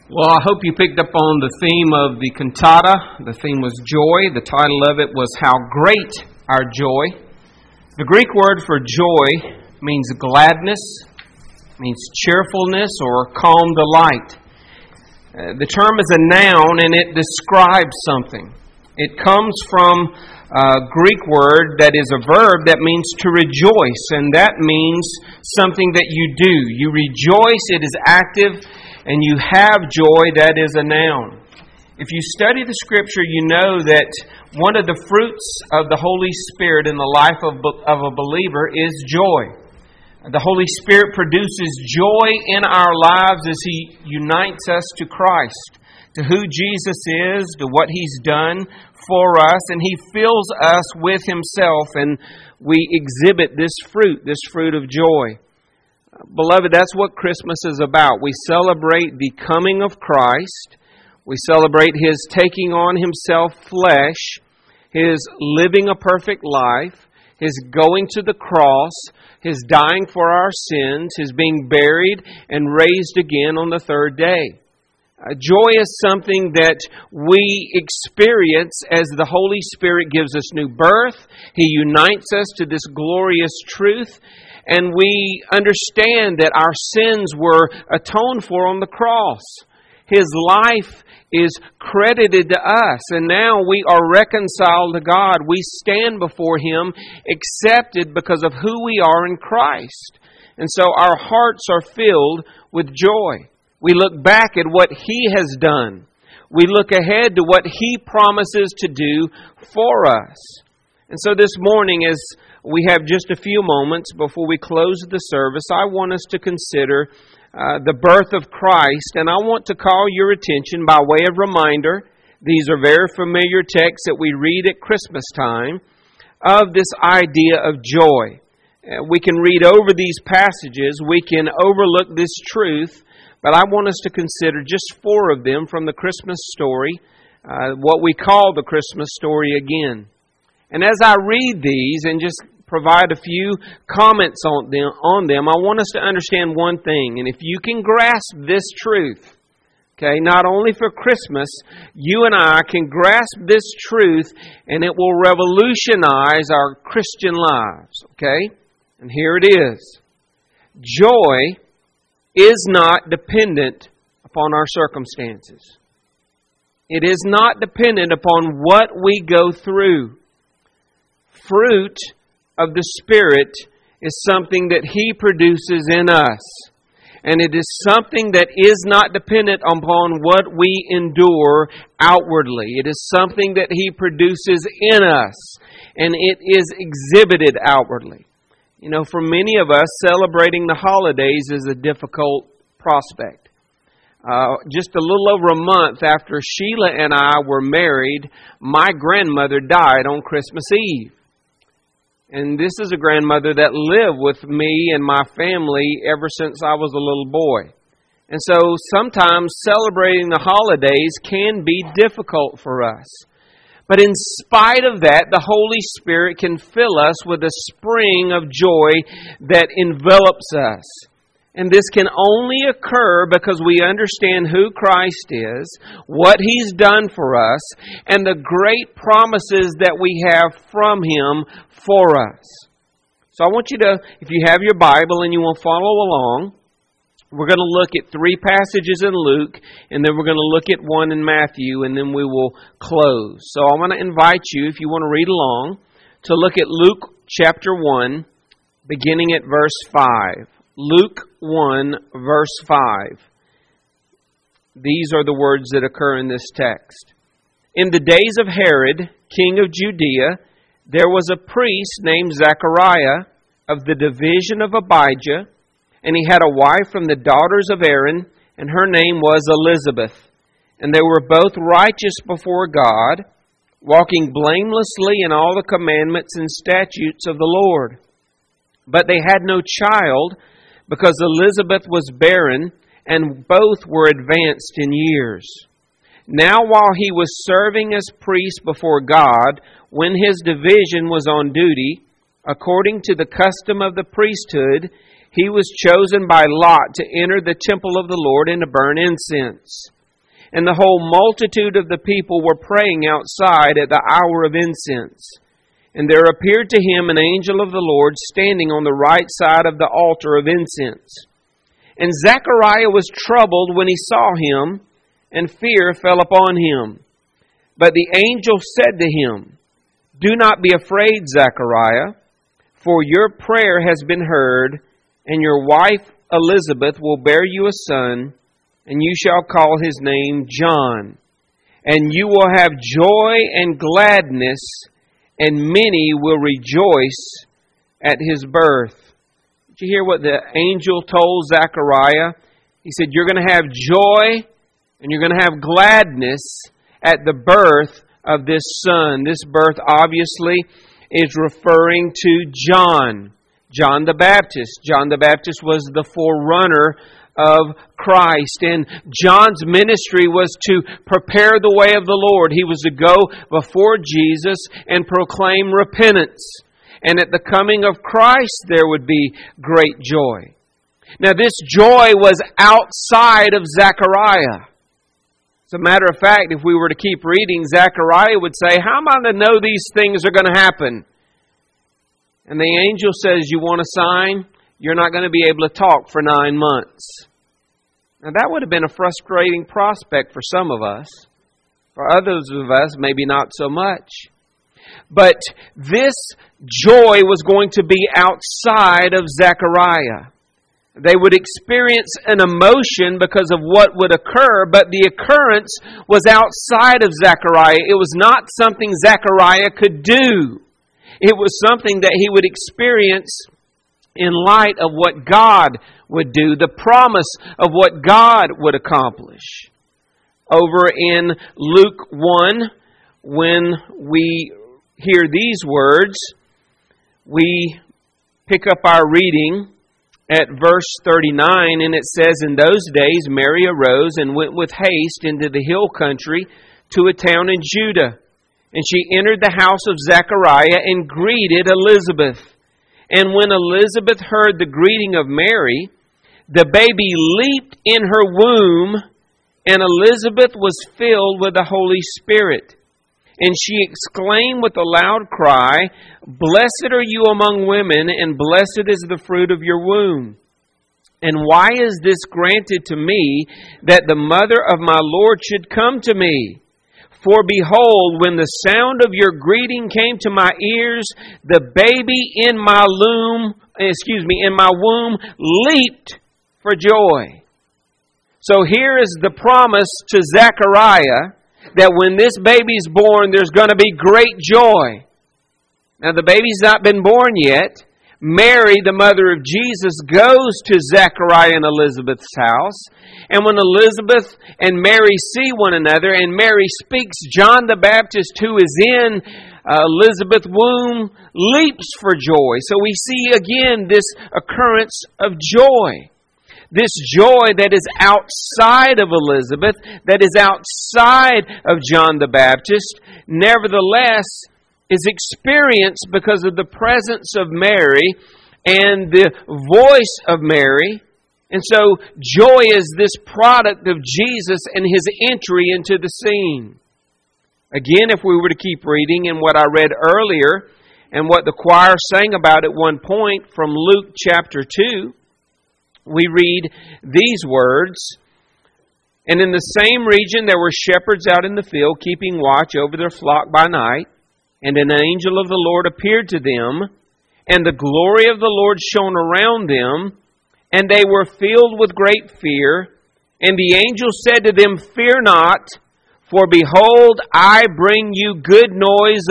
Well, I hope you picked up on the theme of the cantata. The theme was joy. The title of it was How Great Our Joy. The Greek word for joy means gladness, means cheerfulness or calm delight. The term is a noun and it describes something. It comes from a Greek word that is a verb that means to rejoice, and that means something that you do. You rejoice, it is active, and you have joy, that is a noun. If you study the Scripture, you know that one of the fruits of the Holy Spirit in the life of a believer is joy. The Holy Spirit produces joy in our lives as He unites us to Christ, to who Jesus is, to what He's done for us, and He fills us with Himself, and we exhibit this fruit of joy. Beloved, that's what Christmas is about. We celebrate the coming of Christ. We celebrate His taking on Himself flesh, His living a perfect life, His going to the cross, His dying for our sins, His being buried and raised again on the third day. Joy is something that we experience as the Holy Spirit gives us new birth. He unites us to this glorious truth. And we understand that our sins were atoned for on the cross. His life is credited to us, and now we are reconciled to God. We stand before Him accepted because of who we are in Christ. And so our hearts are filled with joy. We look back at what He has done. We look ahead to what He promises to do for us. And so this morning, as we have just a few moments before we close the service, I want us to consider the birth of Christ. And I want to call your attention by way of reminder. These are very familiar texts that we read at Christmas time of this idea of joy. We can read over these passages. We can overlook this truth. But I want us to consider just 4 of them from the Christmas story, what we call the Christmas story again. And as I read these and just provide a few comments on them, I want us to understand one thing. And if you can grasp this truth, okay, not only for Christmas, you and I can grasp this truth and it will revolutionize our Christian lives, okay? And here it is. Joy is not dependent upon our circumstances. It is not dependent upon what we go through. Fruit of the Spirit is something that He produces in us. And it is something that is not dependent upon what we endure outwardly. It is something that He produces in us. And it is exhibited outwardly. You know, for many of us, celebrating the holidays is a difficult prospect. Just a little over a month after Sheila and I were married, my grandmother died on Christmas Eve. And this is a grandmother that lived with me and my family ever since I was a little boy. And so sometimes celebrating the holidays can be difficult for us. But in spite of that, the Holy Spirit can fill us with a spring of joy that envelops us. And this can only occur because we understand who Christ is, what He's done for us, and the great promises that we have from Him for us. So I want you to, if you have your Bible and you will follow along, we're going to look at 3 passages in Luke, and then we're going to look at 1 in Matthew, and then we will close. So I want to invite you, if you want to read along, to look at Luke chapter 1, beginning at verse 5. Luke 1, verse 5. These are the words that occur in this text. In the days of Herod, king of Judea, there was a priest named Zechariah of the division of Abijah, and he had a wife from the daughters of Aaron, and her name was Elizabeth. And they were both righteous before God, walking blamelessly in all the commandments and statutes of the Lord. But they had no child, because Elizabeth was barren, and both were advanced in years. Now while he was serving as priest before God, when his division was on duty, according to the custom of the priesthood, he was chosen by lot to enter the temple of the Lord and to burn incense. and the whole multitude of the people were praying outside at the hour of incense. And there appeared to him an angel of the Lord standing on the right side of the altar of incense. And Zechariah was troubled when he saw him, and fear fell upon him. But the angel said to him, "Do not be afraid, Zechariah, for your prayer has been heard, and your wife Elizabeth will bear you a son, and you shall call his name John. And you will have joy and gladness, and many will rejoice at his birth." Did you hear what the angel told Zechariah? He said, you're going to have joy and you're going to have gladness at the birth of this son. This birth obviously is referring to John the Baptist. John the Baptist was the forerunner of Christ, and John's ministry was to prepare the way of the Lord. He was to go before Jesus and proclaim repentance. And at the coming of Christ, there would be great joy. Now, this joy was outside of Zechariah. As a matter of fact, if we were to keep reading, Zechariah would say, how am I to know these things are going to happen? And the angel says, you want a sign? You're not going to be able to talk for 9 months. Now, that would have been a frustrating prospect for some of us. For others of us, maybe not so much. But this joy was going to be outside of Zechariah. They would experience an emotion because of what would occur, but the occurrence was outside of Zechariah. It was not something Zechariah could do. It was something that he would experience in light of what God would do, the promise of what God would accomplish. Over in Luke 1, when we hear these words, we pick up our reading at verse 39, and it says, in those days Mary arose and went with haste into the hill country to a town in Judah. And she entered the house of Zechariah and greeted Elizabeth. And when Elizabeth heard the greeting of Mary, the baby leaped in her womb, and Elizabeth was filled with the Holy Spirit. And she exclaimed with a loud cry, "Blessed are you among women, and blessed is the fruit of your womb. And why is this granted to me, that the mother of my Lord should come to me? For behold, when the sound of your greeting came to my ears, the baby in my womb leaped for joy." So here is the promise to Zechariah that when this baby's born, there's going to be great joy. Now, the baby's not been born yet. Mary, the mother of Jesus, goes to Zechariah and Elizabeth's house. And when Elizabeth and Mary see one another, and Mary speaks, John the Baptist, who is in Elizabeth's womb, leaps for joy. So we see again this occurrence of joy. This joy that is outside of Elizabeth, that is outside of John the Baptist, nevertheless is experienced because of the presence of Mary and the voice of Mary. And so joy is this product of Jesus and His entry into the scene. Again, if we were to keep reading in what I read earlier and what the choir sang about at one point from Luke chapter 2, we read these words, "And in the same region there were shepherds out in the field, keeping watch over their flock by night. And an angel of the Lord appeared to them, and the glory of the Lord shone around them, and they were filled with great fear. And the angel said to them, Fear not, for behold, I bring you good news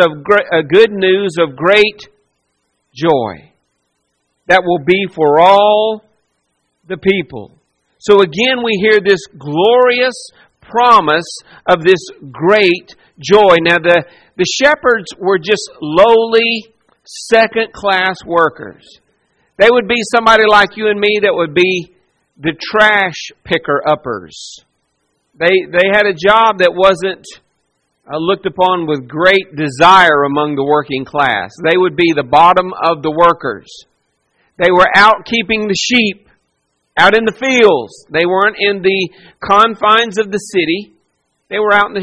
of great joy, that will be for all the people." So again, we hear this glorious promise of this great joy. Now, the shepherds were just lowly, second-class workers. They would be somebody like you and me that would be the trash picker-uppers. They had a job that wasn't looked upon with great desire among the working class. They would be the bottom of the workers. They were out keeping the sheep, out in the fields. They weren't in the confines of the city. They were out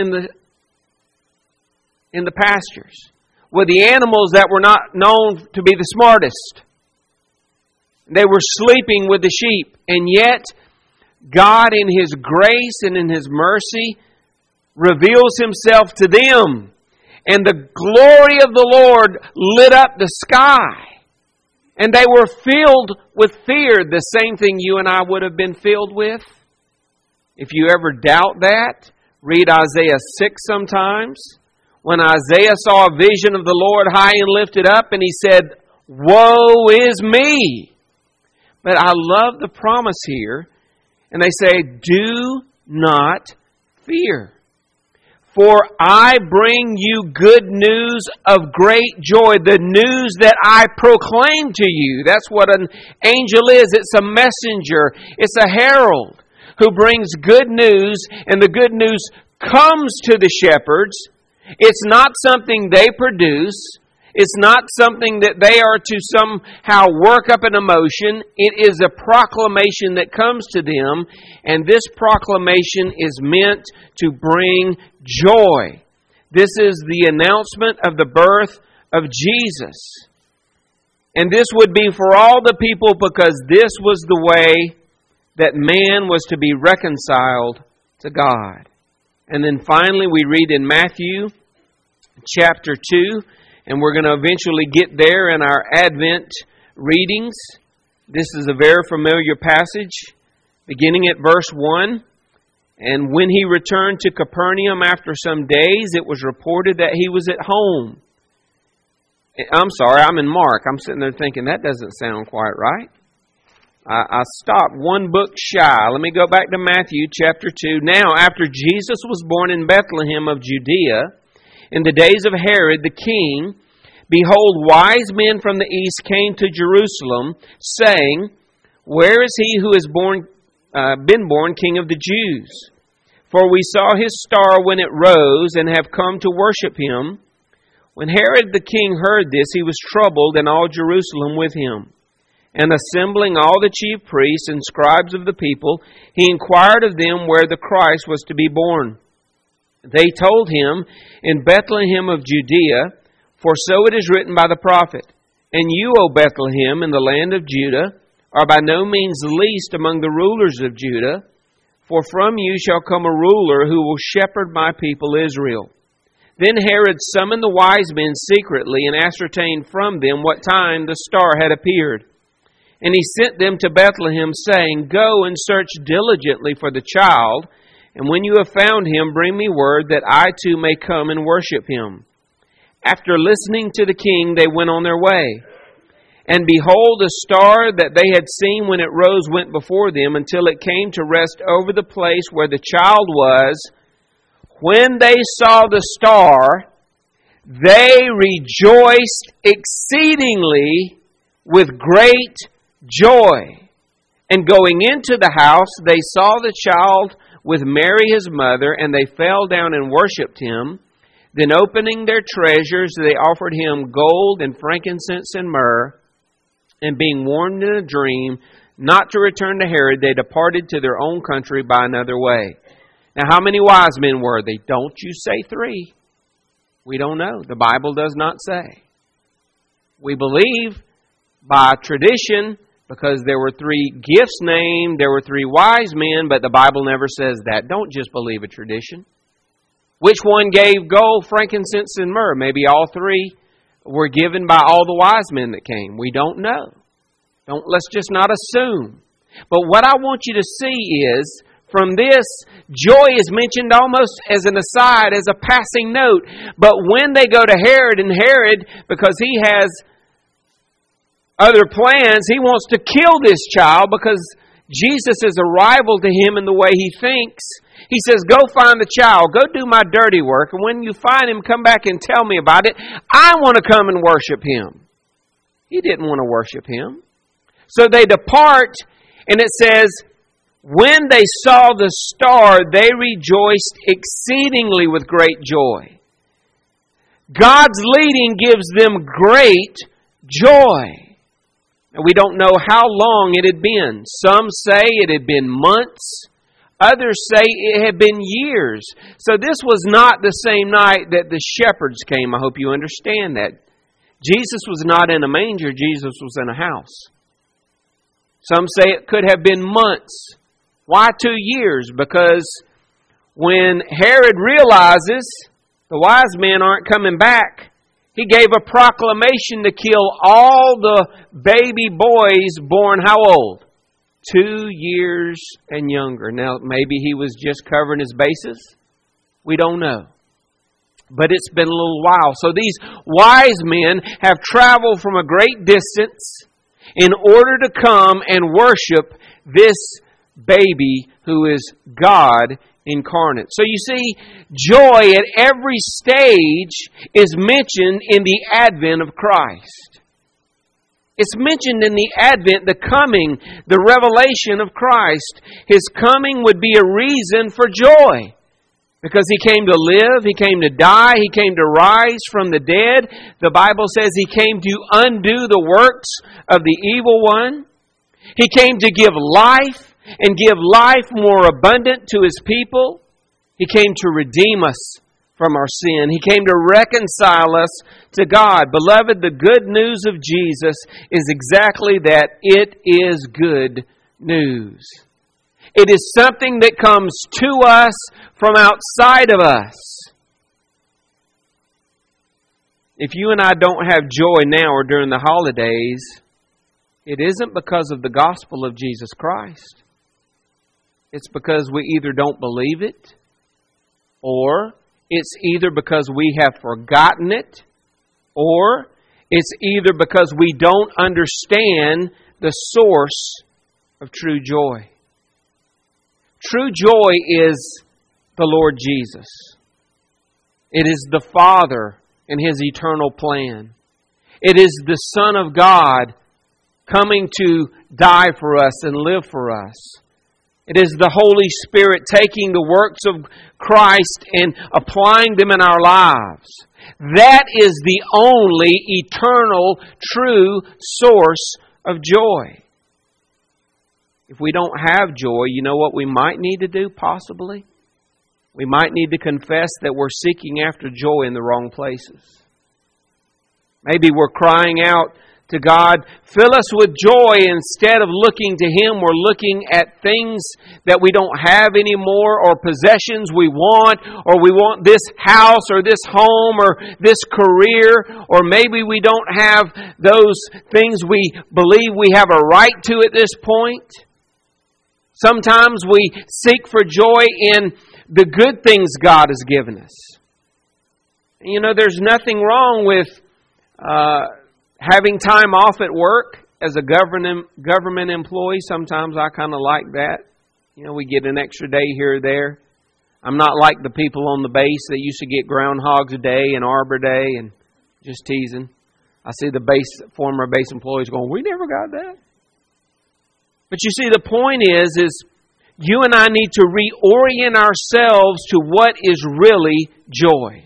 in the pastures with the animals that were not known to be the smartest. They were sleeping with the sheep. And yet, God in His grace and in His mercy reveals Himself to them. And the glory of the Lord lit up the sky. And they were filled with fear, the same thing you and I would have been filled with. If you ever doubt that, read Isaiah 6 sometimes. When Isaiah saw a vision of the Lord high and lifted up, and he said, "Woe is me!" But I love the promise here. And they say, "Do not fear. For I bring you good news of great joy." The news that I proclaim to you. That's what an angel is. It's a messenger. It's a herald who brings good news. And the good news comes to the shepherds. It's not something they produce. It's not something that they are to somehow work up an emotion. It is a proclamation that comes to them. And this proclamation is meant to bring joy. This is the announcement of the birth of Jesus. And this would be for all the people because this was the way that man was to be reconciled to God. And then finally we read in Matthew chapter 2. And we're going to eventually get there in our Advent readings. This is a very familiar passage, beginning at verse 1. And when He returned to Capernaum after some days, it was reported that He was at home. I'm sorry, I'm in Mark. I'm sitting there thinking, that doesn't sound quite right. I stopped one book shy. Let me go back to Matthew chapter 2. Now, after Jesus was born in Bethlehem of Judea, in the days of Herod the king, behold, wise men from the east came to Jerusalem, saying, "Where is He who has been born King of the Jews? For we saw His star when it rose, and have come to worship Him." When Herod the king heard this, he was troubled, and all Jerusalem with him. And assembling all the chief priests and scribes of the people, he inquired of them where the Christ was to be born. They told him, "In Bethlehem of Judea, for so it is written by the prophet, And you, O Bethlehem, in the land of Judah, are by no means least among the rulers of Judah, for from you shall come a ruler who will shepherd my people Israel." Then Herod summoned the wise men secretly and ascertained from them what time the star had appeared. And he sent them to Bethlehem, saying, "Go and search diligently for the child, and when you have found Him, bring me word that I too may come and worship Him." After listening to the king, they went on their way. And behold, a star that they had seen when it rose went before them until it came to rest over the place where the child was. When they saw the star, they rejoiced exceedingly with great joy. And going into the house, they saw the child with Mary his mother, and they fell down and worshipped Him. Then opening their treasures, they offered Him gold and frankincense and myrrh. And being warned in a dream not to return to Herod, they departed to their own country by another way. Now, how many wise men were they? Don't you say 3. We don't know. The Bible does not say. We believe by tradition, because there were 3 gifts named, there were 3 wise men, but the Bible never says that. Don't just believe a tradition. Which one gave gold, frankincense, and myrrh? Maybe all 3 were given by all the wise men that came. We don't know. Let's just not assume. But what I want you to see is, from this, joy is mentioned almost as an aside, as a passing note. But when they go to Herod, and Herod, because he has other plans, he wants to kill this child because Jesus is a rival to him in the way he thinks. He says, "Go find the child. Go do my dirty work. And when you find him, come back and tell me about it. I want to come and worship him." He didn't want to worship him. So they depart, and it says, when they saw the star, they rejoiced exceedingly with great joy. God's leading gives them great joy. And we don't know how long it had been. Some say it had been months. Others say it had been years. So this was not the same night that the shepherds came. I hope you understand that. Jesus was not in a manger. Jesus was in a house. Some say it could have been months. Why 2 years? Because when Herod realizes the wise men aren't coming back, he gave a proclamation to kill all the baby boys born how old? 2 years and younger. Now, maybe he was just covering his bases. We don't know. But it's been a little while. So these wise men have traveled from a great distance in order to come and worship this baby who is God incarnate. So you see, joy at every stage is mentioned in the advent of Christ. It's mentioned in the advent, the coming, the revelation of Christ. His coming would be a reason for joy. Because He came to live, He came to die, He came to rise from the dead. The Bible says He came to undo the works of the evil one. He came to give life and give life more abundant to His people. He came to redeem us from our sin. He came to reconcile us to God. Beloved, the good news of Jesus is exactly that. It is good news. It is something that comes to us from outside of us. If you and I don't have joy now or during the holidays, it isn't because of the gospel of Jesus Christ. It's because we either don't believe it, or it's either because we have forgotten it, or it's either because we don't understand the source of true joy. True joy is the Lord Jesus. It is the Father and His eternal plan. It is the Son of God coming to die for us and live for us. It is the Holy Spirit taking the works of Christ and applying them in our lives. That is the only eternal, true source of joy. If we don't have joy, you know what we might need to do, possibly? We might need to confess that we're seeking after joy in the wrong places. Maybe we're crying out to God, fill us with joy. Instead of looking to Him, we're looking at things that we don't have anymore, or possessions we want, or we want this house or this home or this career, or maybe we don't have those things we believe we have a right to at this point. Sometimes we seek for joy in the good things God has given us. You know, there's nothing wrong with having time off at work as a government employee. Sometimes I kind of like that. You know, we get an extra day here or there. I'm not like the people on the base that used to get Groundhog's Day and Arbor Day, and just teasing. I see the former base employees going, we never got that. But you see, the point is you and I need to reorient ourselves to what is really joy.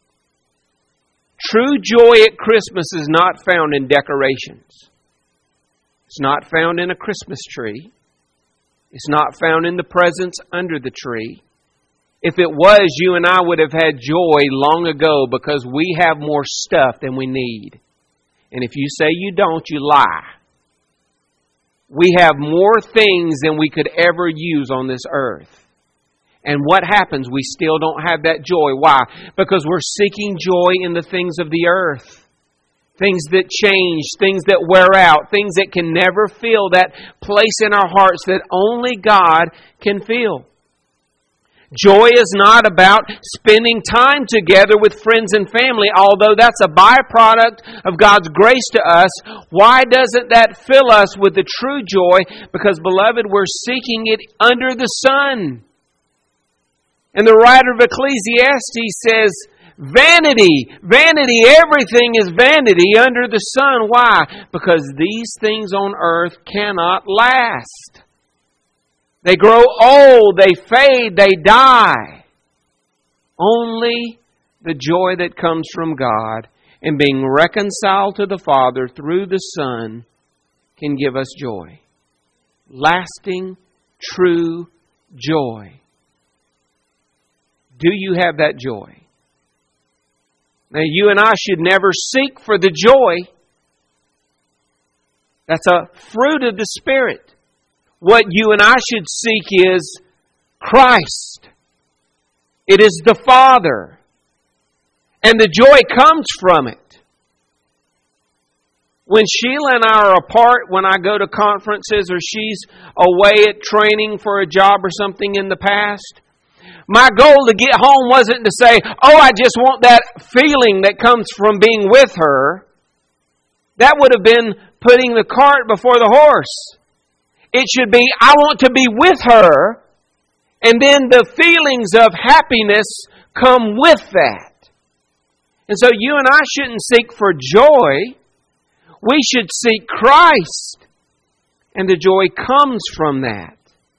True joy at Christmas is not found in decorations. It's not found in a Christmas tree. It's not found in the presents under the tree. If it was, you and I would have had joy long ago, because we have more stuff than we need. And if you say you don't, you lie. We have more things than we could ever use on this earth. And what happens? We still don't have that joy. Why? Because we're seeking joy in the things of the earth. Things that change, things that wear out, things that can never fill that place in our hearts that only God can fill. Joy is not about spending time together with friends and family, although that's a byproduct of God's grace to us. Why doesn't that fill us with the true joy? Because, beloved, we're seeking it under the sun. And the writer of Ecclesiastes says, vanity, vanity, everything is vanity under the sun. Why? Because these things on earth cannot last. They grow old, they fade, they die. Only the joy that comes from God and being reconciled to the Father through the Son can give us joy. Lasting, true joy. Do you have that joy? Now, you and I should never seek for the joy. That's a fruit of the Spirit. What you and I should seek is Christ. It is the Father. And the joy comes from it. When Sheila and I are apart, when I go to conferences or she's away at training for a job or something in the past, my goal to get home wasn't to say, oh, I just want that feeling that comes from being with her. That would have been putting the cart before the horse. It should be, I want to be with her, and then the feelings of happiness come with that. And so you and I shouldn't seek for joy. We should seek Christ. And the joy comes from that.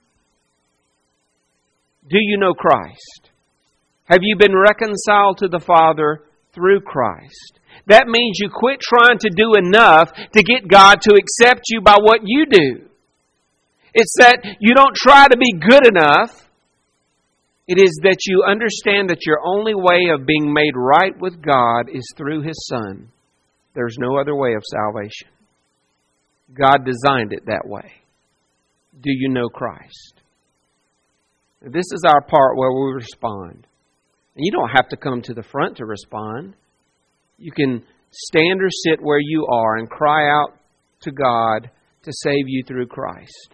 Do you know Christ? Have you been reconciled to the Father through Christ? That means you quit trying to do enough to get God to accept you by what you do. It's that you don't try to be good enough. It is that you understand that your only way of being made right with God is through His Son. There's no other way of salvation. God designed it that way. Do you know Christ? This is our part where we respond. And you don't have to come to the front to respond. You can stand or sit where you are and cry out to God to save you through Christ.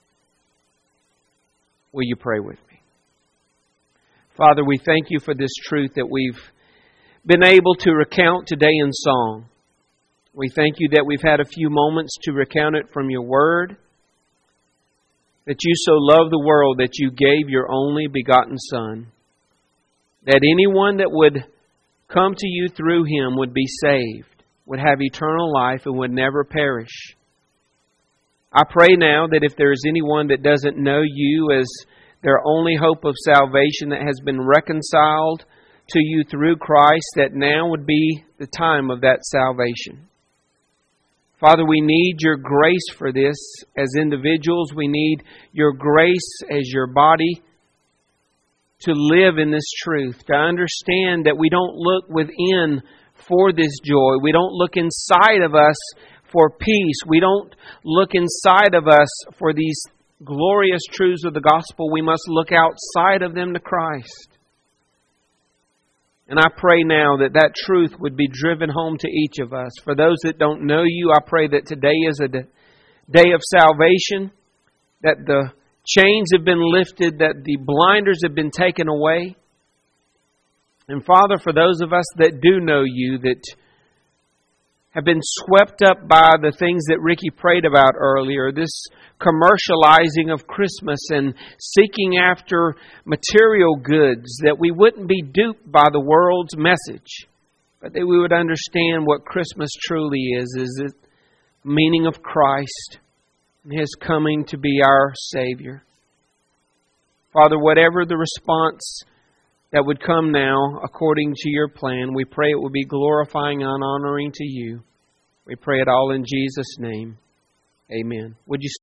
Will you pray with me? Father, we thank you for this truth that we've been able to recount today in song. We thank you that we've had a few moments to recount it from your word. That you so loved the world that you gave your only begotten Son. That anyone that would come to you through Him would be saved, would have eternal life, and would never perish. I pray now that if there is anyone that doesn't know you as their only hope of salvation, that has been reconciled to you through Christ, that now would be the time of that salvation. Father, we need your grace for this as individuals. We need your grace as your body to live in this truth, to understand that we don't look within for this joy. We don't look inside of us for peace. We don't look inside of us for these glorious truths of the gospel. We must look outside of them to Christ. And I pray now that that truth would be driven home to each of us. For those that don't know you, I pray that today is a day of salvation, that the chains have been lifted, that the blinders have been taken away. And Father, for those of us that do know you, that have been swept up by the things that Ricky prayed about earlier, this commercializing of Christmas and seeking after material goods, that we wouldn't be duped by the world's message, but that we would understand what Christmas truly is the meaning of Christ and His coming to be our Savior. Father, whatever the response that would come now according to your plan, we pray it will be glorifying and honoring to you. We pray it all in Jesus' name. Amen. Would you